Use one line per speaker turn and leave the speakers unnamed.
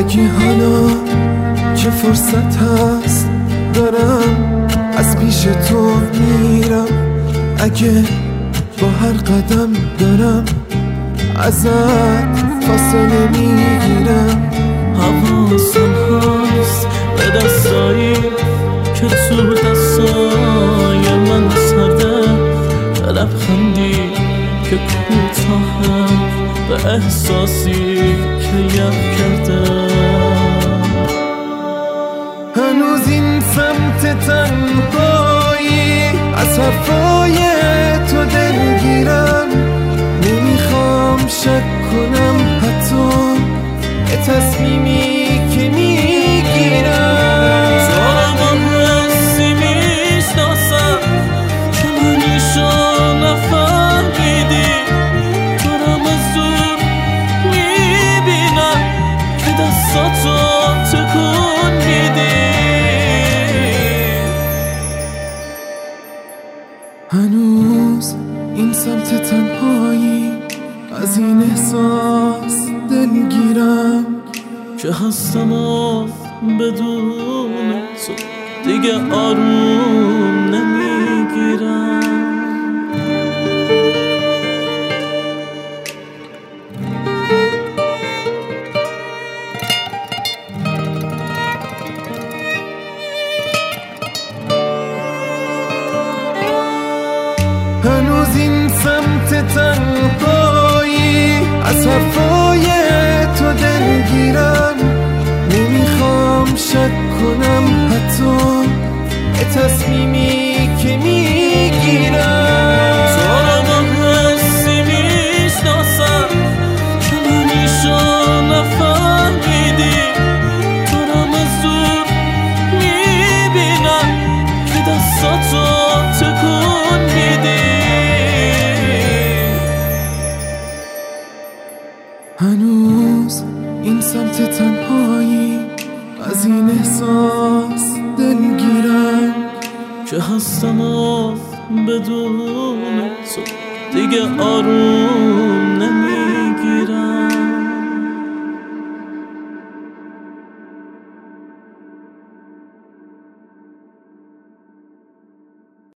اگه حالا که فرصت هست دارم از پیش تو میرم، اگه با هر قدم دارم ازت فاصله میگیرم.
حواسم هست به دستایی که تو دستای من سرده، به لبخندی که کوتاهه، به احساسی که یاد کرده.
هنوز این سمت تنهایی از حرفای تو دلگیرم، نمیخوام شک کنم حتی به تصمیمی که میگیرم.
زارم حسی میشناسم که منیشو نفهمیدی، دارم از دور میبینم که دستاتو تکون میدی.
هنوز این سمت تنهایی از این احساس دلگیرم
که هستم و بدون تو دیگه آروم نمیگیرم.
هنوز این سمت تنهایی از حرفای تو دلگیرم، نمیخوام شک کنم حتی به تصمیمی که میگیرم.
زارم حسی میشناسم که منیشو نفهمیدی، دارم از دور میبینم که دستاتو تکون میدی.
هنوز این سمت تنهایی از این احساس دلگیرم
که هستم و بدون تو دیگه آروم نمیگیرم.